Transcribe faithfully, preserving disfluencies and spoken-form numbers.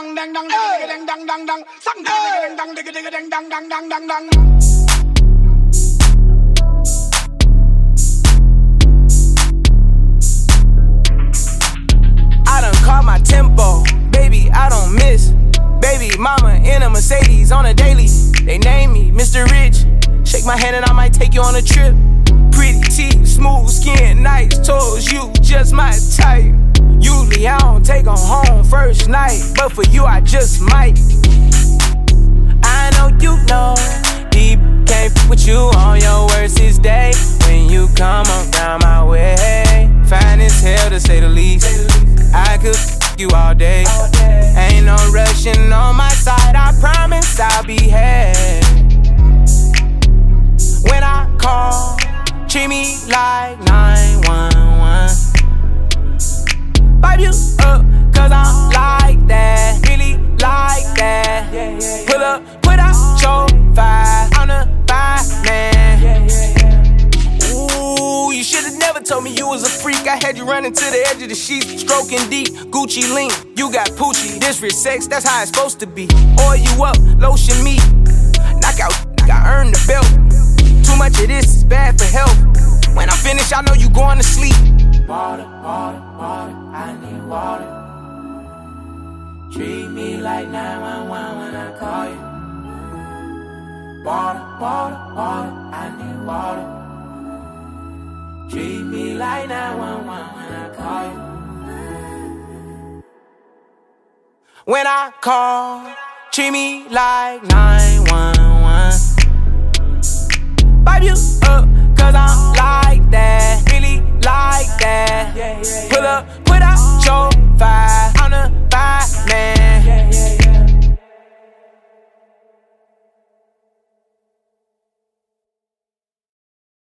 dang dang dang dang dang dang dang, sang dang dang dang dang dang dang dang dang dang. I done caught my tempo, baby, I don't miss. Baby mama in a Mercedes on a daily. They name me Mister Rich. Shake my hand and I might take you on a trip. Pretty teeth, smooth skin, nice toes, you just my type. Usually I don't take them home first night, but for you I just might. I know you know, deep can't f with you on your worstest day. When you come around my way, fine as hell to say the least. I could f you all day. Ain't no rushing on my side, I promise I'll behave. When I call, treat me like nine one one. Vibe you up, cause I'm like that, really like that. Pull up, put out your vibe, I'm the vibe man. Ooh, you should've never told me you was a freak. I had you running to the edge of the sheets, stroking deep, Gucci lean. You got Poochie, this rich sex, that's how it's supposed to be. Oil you up, lotion me, knock out, I earned the belt. Too much of this is bad for health. When I'm finished, I know you going to sleep. Water, water, water, I need water. Treat me like nine one one when I call you. Water, water, water, I need water. Treat me like nine one one when I call you. When I call, treat me like nine one one. Vibe you up, cause I'm like that, really like that. Pull up, put out your vibe, I'm the vibe man.